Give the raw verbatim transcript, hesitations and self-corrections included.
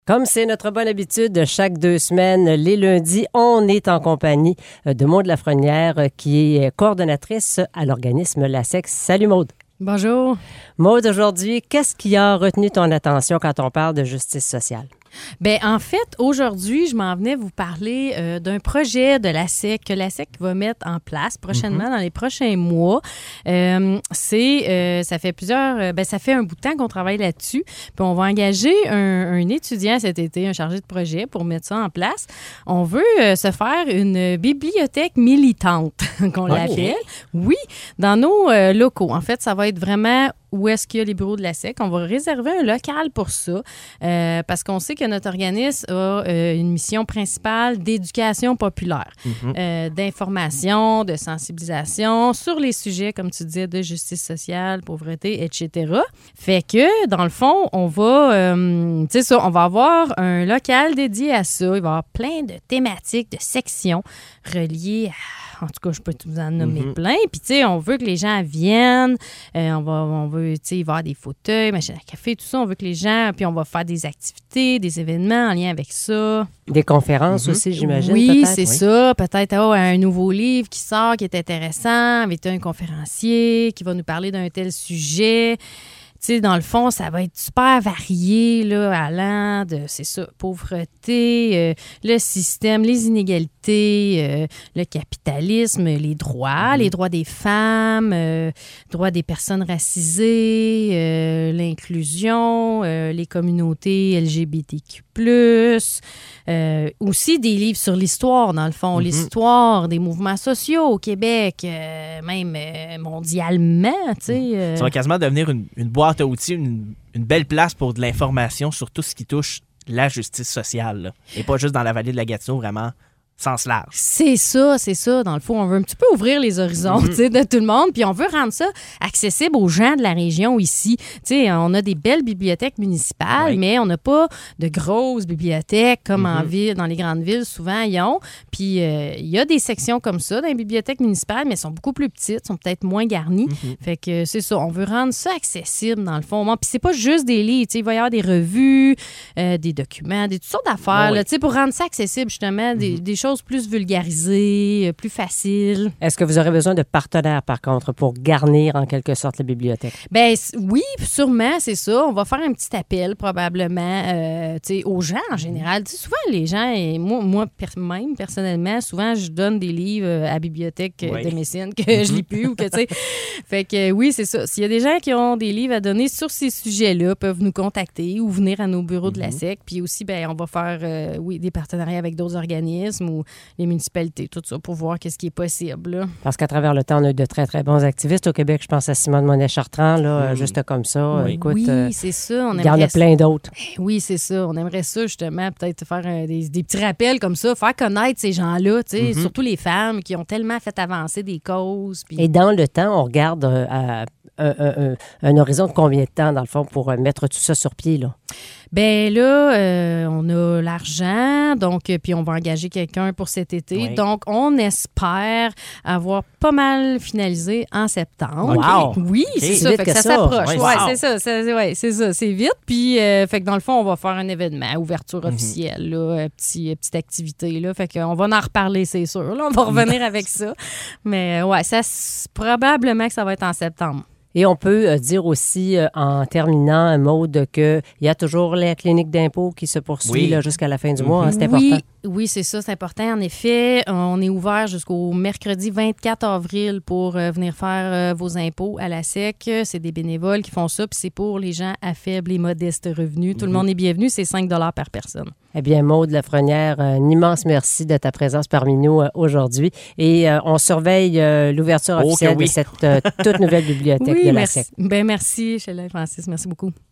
Comme c'est notre bonne habitude, chaque deux semaines, les lundis, on est en compagnie de Maude Lafrenière, qui est coordonnatrice à l'organisme L A S E Q. Salut Maude. Bonjour. Maude, aujourd'hui, qu'est-ce qui a retenu ton attention quand on parle de justice sociale? Bien, en fait, aujourd'hui, je m'en venais vous parler euh, d'un projet de l'A S E Q que l'A S E Q va mettre en place prochainement, mm-hmm. dans les prochains mois. Euh, c'est, euh, ça fait plusieurs, euh, ben ça fait un bout de temps qu'on travaille là-dessus. Puis on va engager un, un étudiant cet été, un chargé de projet pour mettre ça en place. On veut euh, se faire une bibliothèque militante, qu'on oh. l'appelle. Oui, dans nos euh, locaux. En fait, ça va être vraiment où est-ce qu'il y a les bureaux de l'A S E Q. On va réserver un local pour ça euh, parce qu'on sait que notre organisme a euh, une mission principale d'éducation populaire, mm-hmm. euh, d'information, de sensibilisation sur les sujets, comme tu disais, de justice sociale, pauvreté, et cetera. Fait que, dans le fond, on va, euh, tu sais ça, on va avoir un local dédié à ça. Il va y avoir plein de thématiques, de sections reliées à... En tout cas, je peux vous en nommer mm-hmm. plein. Puis, tu sais, on veut que les gens viennent. Euh, on va, on veut, tu sais, y avoir des fauteuils, machines à café, tout ça. On veut que les gens... Puis, on va faire des activités, des événements en lien avec ça. Des conférences mm-hmm. aussi, j'imagine, oui, peut-être. c'est oui, c'est ça. Peut-être, oh, un nouveau livre qui sort, qui est intéressant, avec un conférencier qui va nous parler d'un tel sujet. Tu sais, dans le fond, ça va être super varié, là, allant de, c'est ça, pauvreté, euh, le système, les inégalités, euh, le capitalisme, les droits, mmh. les droits des femmes, euh, droits des personnes racisées, euh, l'inclusion, euh, les communautés L G B T Q plus, euh, aussi des livres sur l'histoire, dans le fond, mmh. l'histoire des mouvements sociaux au Québec, euh, même euh, mondialement, tu sais. Euh. Ça va quasiment devenir une, une boîte à outils, une, une belle place pour de l'information sur tout ce qui touche la justice sociale, là. Et pas juste dans la vallée de la Gatineau, vraiment sens large. C'est ça, c'est ça. Dans le fond, on veut un petit peu ouvrir les horizons mm-hmm. tu sais, de tout le monde, puis on veut rendre ça accessible aux gens de la région ici. Tu sais, on a des belles bibliothèques municipales, oui. mais on n'a pas de grosses bibliothèques comme mm-hmm. en ville, dans les grandes villes, souvent, ils ont. Puis, euh, il y a des sections comme ça dans les bibliothèques municipales, mais elles sont beaucoup plus petites, sont peut-être moins garnies. Mm-hmm. Fait que c'est ça, on veut rendre ça accessible, dans le fond. Puis, c'est pas juste des livres, tu sais, il va y avoir des revues, euh, des documents, des toutes sortes d'affaires, oh, oui. là, tu sais, pour rendre ça accessible, justement, mm-hmm. des, des choses plus vulgarisées, plus faciles. Est-ce que vous aurez besoin de partenaires, par contre, pour garnir, en quelque sorte, la bibliothèque? Bien, oui, sûrement, c'est ça. On va faire un petit appel, probablement, euh, tu sais, aux gens, en général. Tu sais, souvent, les gens, et moi, moi même, personnellement, souvent, je donne des livres à la bibliothèque oui. de médecine que mm-hmm. je lis plus ou que, tu sais... Fait que, oui, c'est ça. S'il y a des gens qui ont des livres à donner sur ces sujets-là, peuvent nous contacter ou venir à nos bureaux mm-hmm. de l'A S E Q. Puis aussi, bien, on va faire, euh, oui, des partenariats avec d'autres organismes ou les municipalités, tout ça, pour voir qu'est-ce qui est possible. Là. Parce qu'à travers le temps, on a eu de très, très bons activistes au Québec. Je pense à Simone Monet-Chartrand, là, mmh. juste comme ça. Oui, Écoute, oui euh, c'est ça. On il y en a plein d'autres. Oui, c'est ça. On aimerait ça, justement, peut-être faire un, des, des petits rappels comme ça, faire connaître ces gens-là, tu sais, mmh. surtout les femmes qui ont tellement fait avancer des causes. Pis... Et dans le temps, on regarde euh, à un, un, un, un horizon de combien de temps, dans le fond, pour euh, mettre tout ça sur pied, là? Bien là, euh, on a l'argent, donc euh, puis on va engager quelqu'un pour cet été. Oui. Donc, on espère avoir pas mal finalisé en septembre. Wow! Oui, okay. c'est ça. Fait que ça, ça s'approche. Oui, ouais, wow. c'est ça. C'est, ouais, c'est ça. C'est vite. Puis, euh, fait que dans le fond, on va faire un événement, ouverture mm-hmm. officielle, là, petit, petite activité. Là. Fait qu'on va en reparler, c'est sûr. Là, on va revenir avec ça. Mais ouais, ça, probablement que ça va être en septembre. Et on peut euh, dire aussi, euh, en terminant, Maude, qu'il y a toujours la clinique d'impôt qui se poursuit oui. là, jusqu'à la fin du mm-hmm. mois. Hein, c'est oui, important. Oui, c'est ça, c'est important. En effet, on est ouvert jusqu'au mercredi vingt-quatre avril pour euh, venir faire euh, vos impôts à la S E Q. C'est des bénévoles qui font ça, puis c'est pour les gens à faible et modeste revenu. Mm-hmm. Tout le monde est bienvenu, c'est cinq dollars par personne. Eh bien, Maude Lafrenière, un immense merci de ta présence parmi nous euh, aujourd'hui. Et euh, on surveille euh, l'ouverture officielle oh, oui. de cette euh, toute nouvelle bibliothèque oui, de la merci. S E Q. Bien, merci, Sheila et Francis. Merci beaucoup.